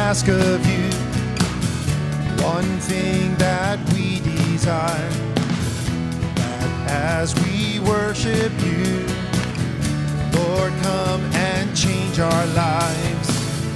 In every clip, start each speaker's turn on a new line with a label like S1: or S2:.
S1: ask of you, one thing that we desire, that as we worship you, Lord, come and change our lives.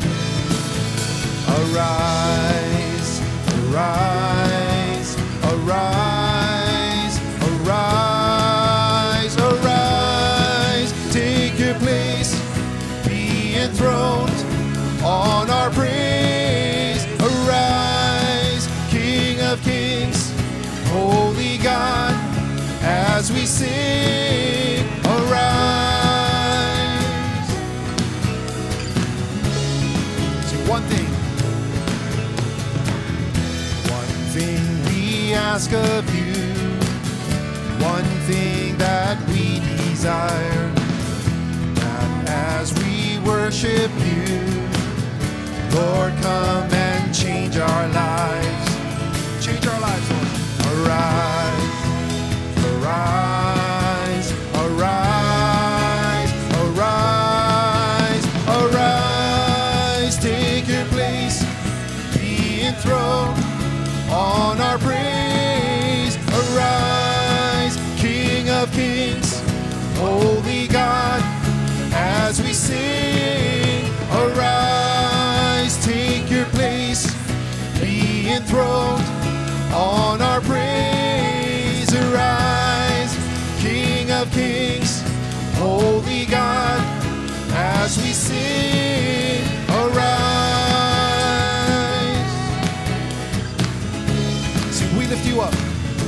S1: Arise, arise, arise, arise, arise. Take your place, be enthroned on our praise. Arise, King of Kings, Holy God, as we sing. Arise. See, one thing we ask of you, one thing that we desire, that as we worship you, Lord, come and change our lives. Change our lives, Lord. Arise, arise, arise, arise, arise. Take your place, be enthroned on our praise. Arise, King of Kings, Holy God, as we sing. Arise, take your place, be enthroned on our praise. Arise, King of Kings, Holy God, as we sing. Arise. See, we lift you up.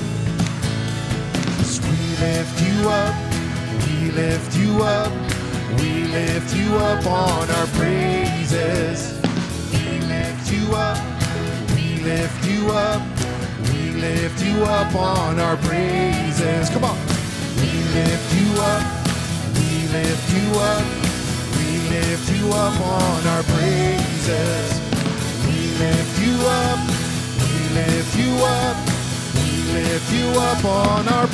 S1: So we lift you up. We lift you up. We lift you up on our praises. We lift you up. We lift you up. We lift you up on our praises. Come on. We lift you up. We lift you up. We lift you up on our praises. We lift you up. We lift you up. We lift you up on our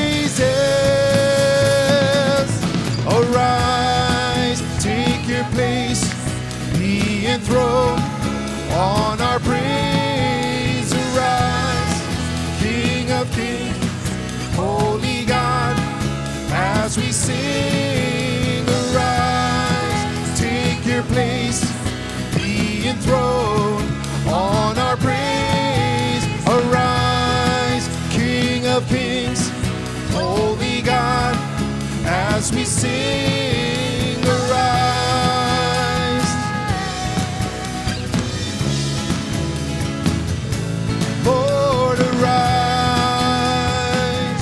S1: praises. Arise, take your place, be enthroned on our praise. Arise, King of Kings, Holy God, as we sing. Arise, take your place, be enthroned on our praise. Arise, King of Kings, Holy God, as we sing. Arise, Lord, arise.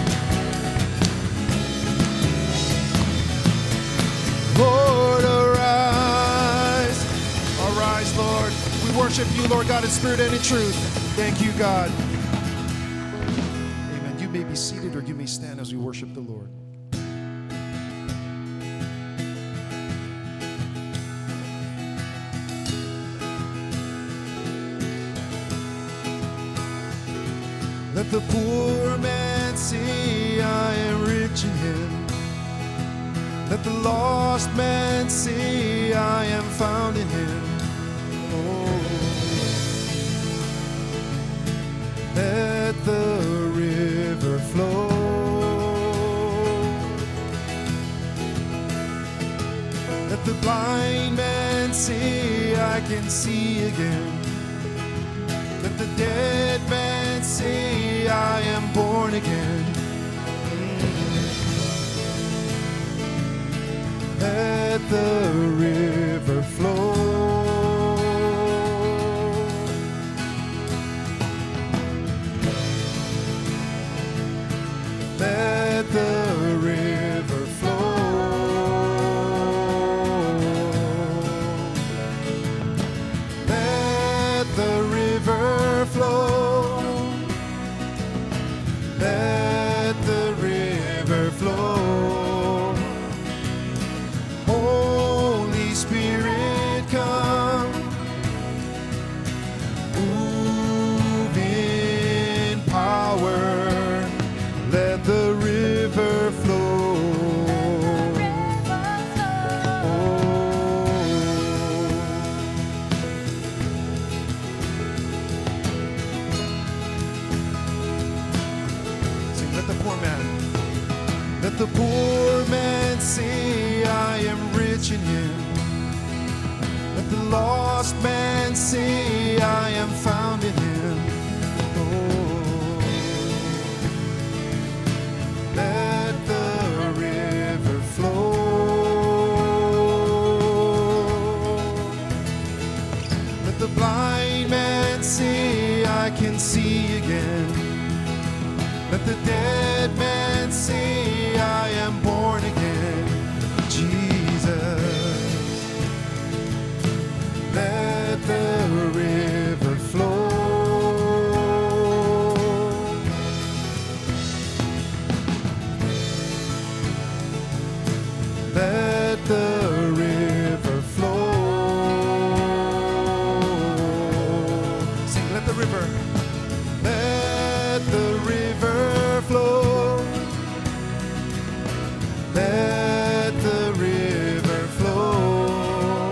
S1: Lord, arise. Arise, Lord. We worship you, Lord God, in spirit and in truth. Thank you, God. Amen. You may be seated or you may stand as we worship the Lord. Let the poor man say, I am rich in him. Let the lost man say, I am found in him. Oh, let the river flow. Let the blind man say, I can see again. Let the dead man say, I am born again. Let the river flow. Let the river flow. Let the river flow. Let the river flow. Oh, lost man say I am found in him. Oh, let the river flow. Let the blind man say I can see again. Let the dead man say I am born again. Jesus, let the river flow. Let the river flow. Sing, let the river. Let the river flow. Let the river flow.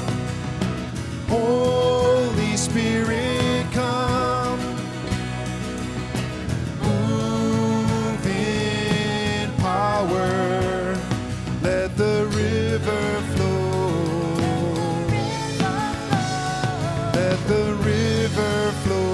S1: Holy Spirit, come. Move in power. Let the river flow. Let the river flow.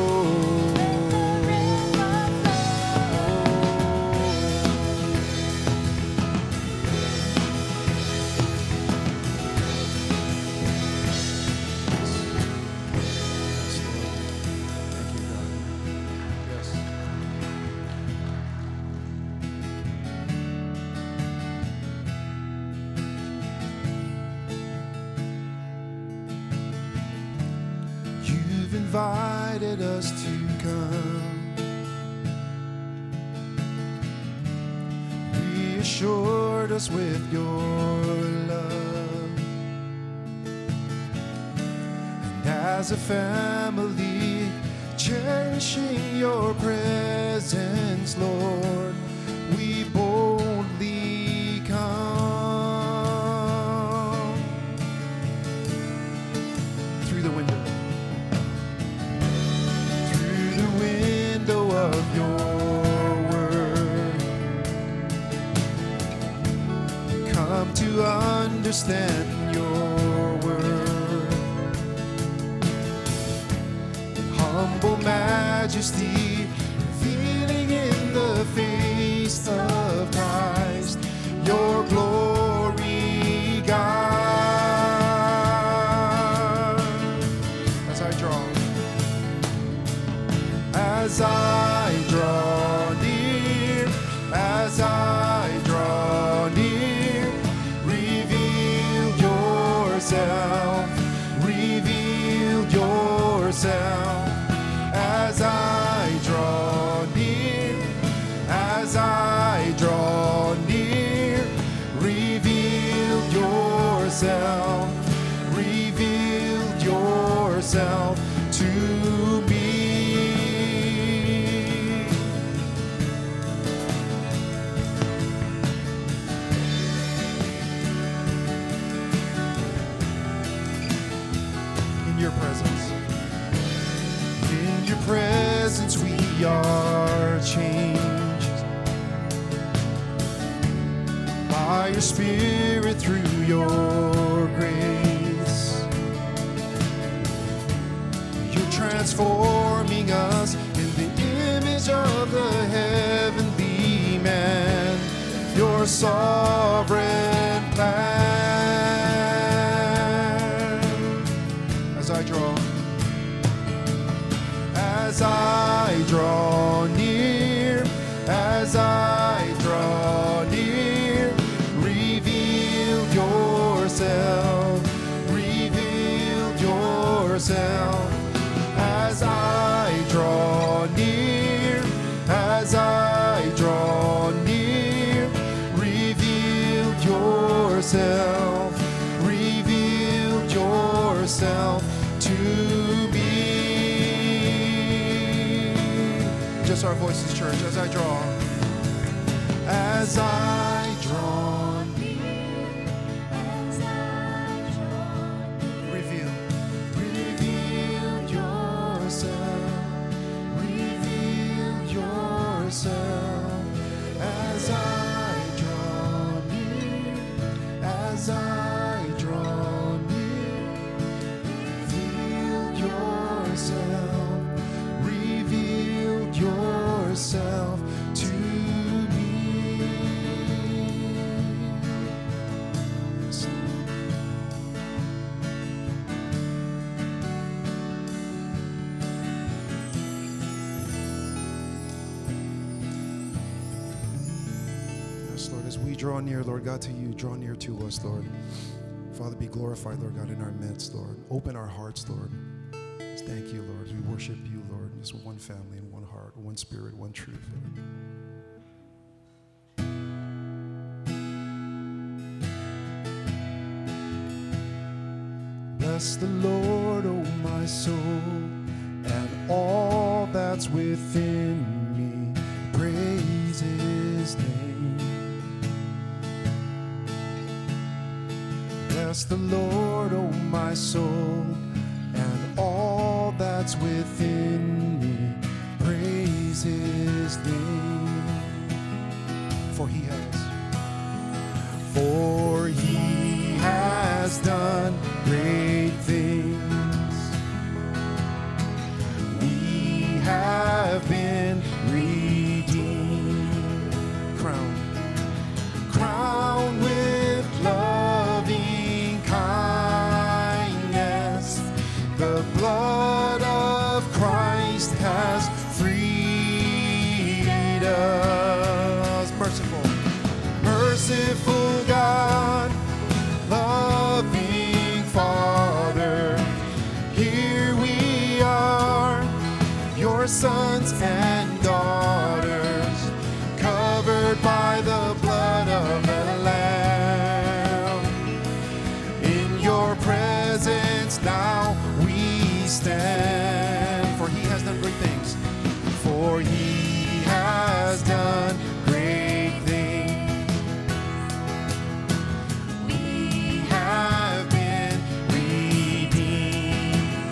S1: Invited us to come. Reassured us with your love. And as a family, cherishing your presence, Lord, we boldly come. Through the window. Of your word, come to understand your word. In humble majesty, revealing in the face of Christ your glory, God. As I draw near, as I draw near, reveal yourself, reveal yourself. As I draw near, as I draw near, reveal yourself, reveal yourself to me. Presence we are changed by your Spirit through your grace. You're transforming us in the image of the heavenly man, your sovereign plan. As I draw near, as I draw near, reveal yourself, reveal yourself. As I draw near, as I draw near, reveal yourself, reveal yourself to me. Just our voices, church, as I draw near, reveal yourself, reveal yourself. As I draw near, as I draw near, reveal as we draw near, Lord God, to you, draw near to us, Lord. Father, be glorified, Lord God, in our midst, Lord. Open our hearts, Lord. Just thank you, Lord, as we worship you, Lord, as one family and one heart, one spirit, one truth, Lord. Bless the Lord, O my soul, and all that's within me. Praise his name. Bless the Lord, O my soul, and all that's within me. Praise his name. For he has done great things. We have been redeemed, crowned with loving kindness. The blood of Christ has freed us. Merciful God, loving Father, here we are, your sons and daughters, covered by the blood of the Lamb. In your presence now we stand, for he has done great things. For he has done great things. We have been redeemed,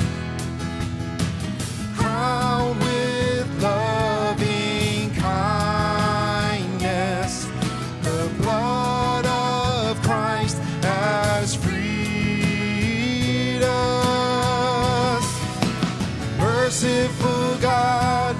S1: crowned with loving kindness. The blood of Christ has freed us. Merciful God,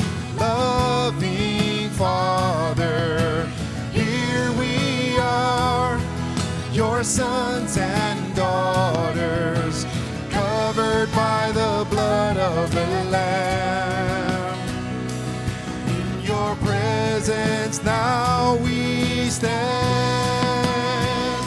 S1: loving Father, here we are, your sons and daughters, covered by the blood of the Lamb. In your presence now we stand.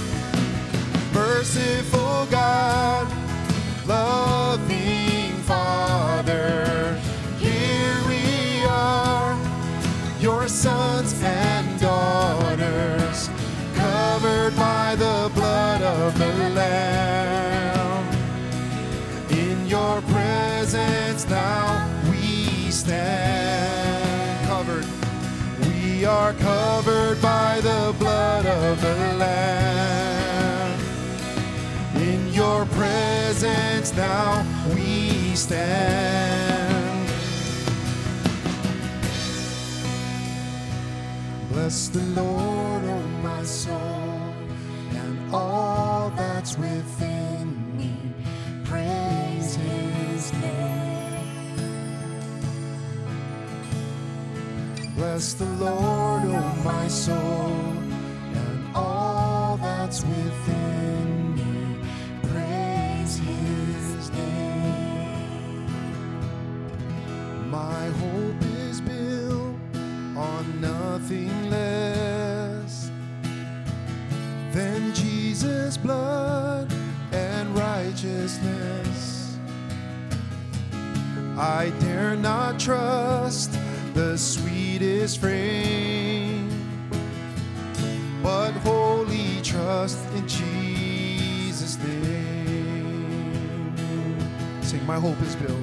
S1: Merciful God, loving Father, here we are, your sons and daughters, covered by the blood of the Lamb. In your presence now we stand. Covered. We are covered by the blood of the Lamb. In your presence now we stand. Bless the Lord, O my soul, and all that's within me. Praise his name. Bless the Lord, O my soul, and all that's within me. Praise his name. My hope is built on nothing less than Jesus' blood and righteousness. I dare not trust the sweetest frame, but wholly trust in Jesus' name. Sing, my hope is built.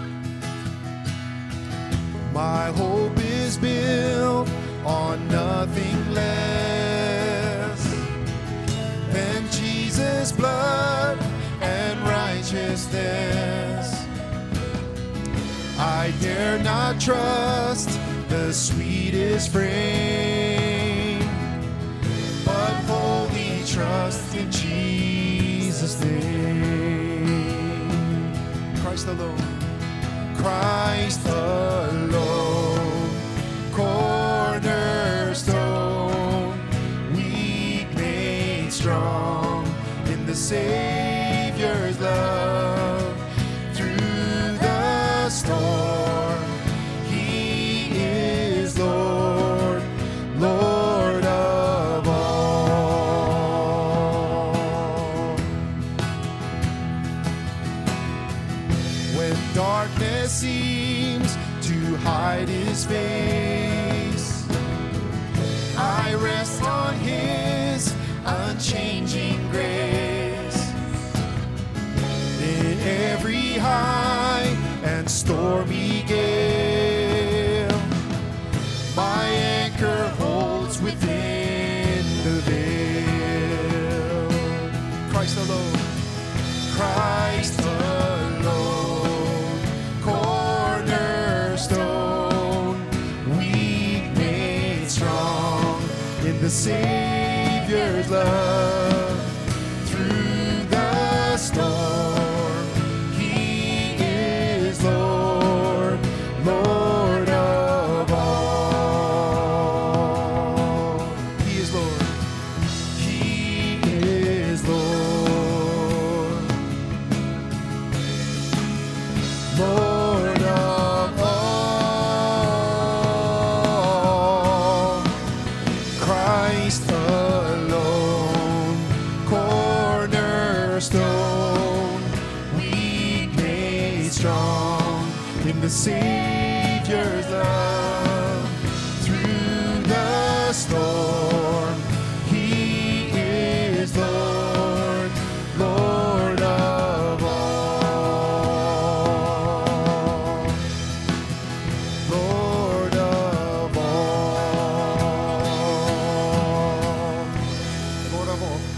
S1: My hope is built on nothing less than Jesus' blood and righteousness. I dare not trust the sweetest frame, but wholly trust in Jesus' name. Christ alone. Christ alone, cornerstone, weak made strong in the Savior's love. Through the storm, he is Lord, Lord of darkness seems to hide his face. I rest on his unchanging grace. In every high and stormy gale, my anchor holds within the veil. Christ alone, Christ alone, cornerstone, weak made strong in the Savior's love. Through the storm, he is Lord, Lord of all. He is Lord. He is Lord, Lord of all. Christ alone, cornerstone, weak made strong in the Savior's love. Through the storm, he is Lord, Lord of all, Lord of all, Lord of all.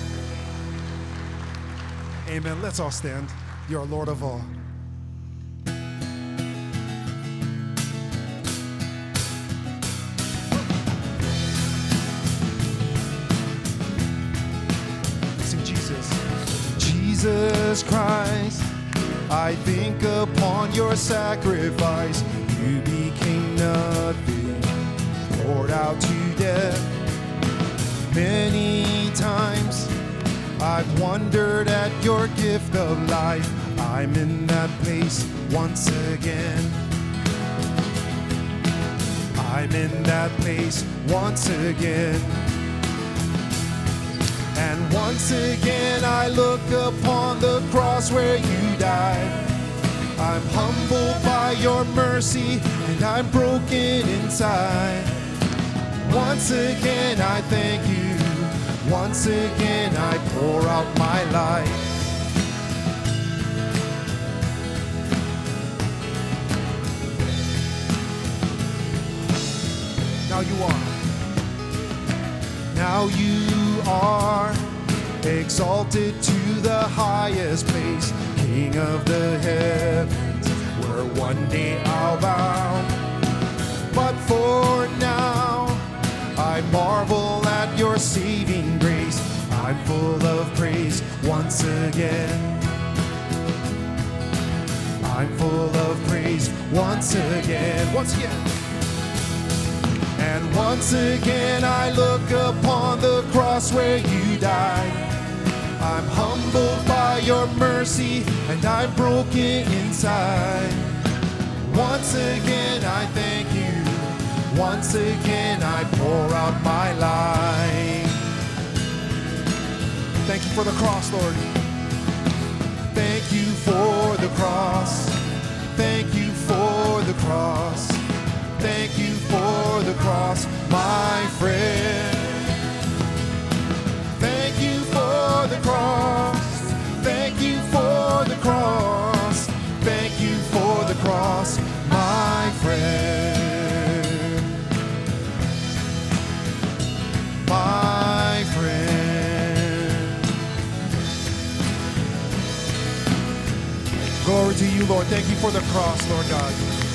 S1: Amen. Let's all stand. You're Lord of all. Sing Jesus. Jesus Christ, I think upon your sacrifice. You became nothing, poured out to death. Many times I've wondered at your gift of life. I'm in that place once again. I'm in that place once again. And once again I look upon the cross where you died. I'm humbled by your mercy and I'm broken inside. Once again I thank you. Once again I pour out my life. Now you are. Now you are exalted to the highest place, King of the heavens, where one day I'll bow. But for now, I marvel at your saving grace. I'm full of praise once again. I'm full of praise once again. Once again. And once again I look upon the cross where you died. I'm humbled by your mercy and I'm broken inside. Once again I thank you. Once again I pour out my life. Thank you for the cross, Lord. Thank you for the cross. Thank you for the cross. Thank you for the cross, my friend. Thank you for the cross. Thank you for the cross. Thank you for the cross, my friend. My friend. Glory to you, Lord. Thank you for the cross, Lord God.